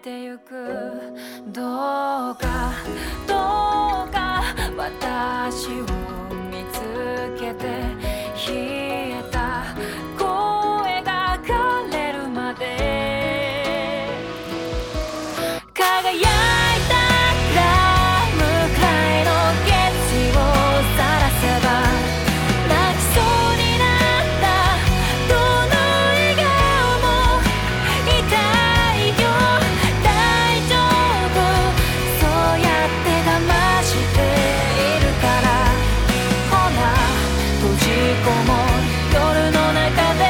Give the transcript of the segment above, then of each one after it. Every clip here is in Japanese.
てゆく。どうかどうか私を見つけて、冷えた声が枯れるまで輝いたラムくらいの月日をさらせば、泣きそうになったどの笑顔も痛いよ、大丈夫、そうやって騙しているから。ほら閉じこもる夜の中で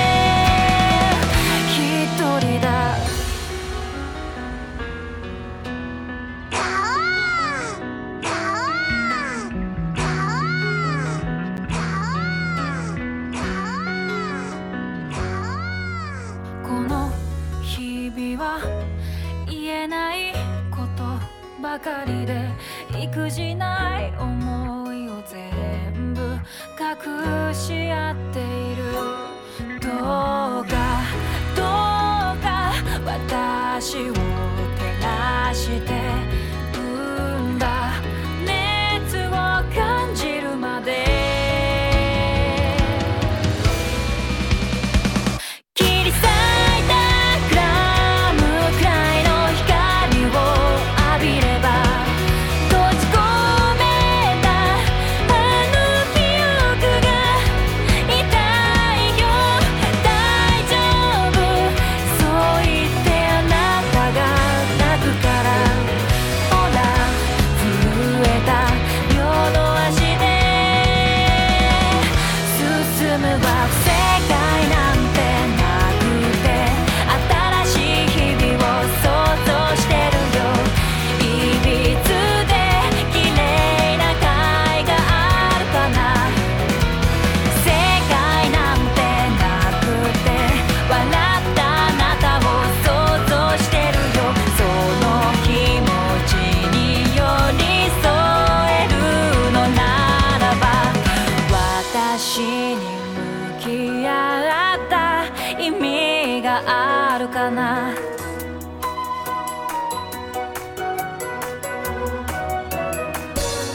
一人だ。この日々は言えないことばかりで、育児ない思いを全部隠し合っている。どうかどうか私を照らして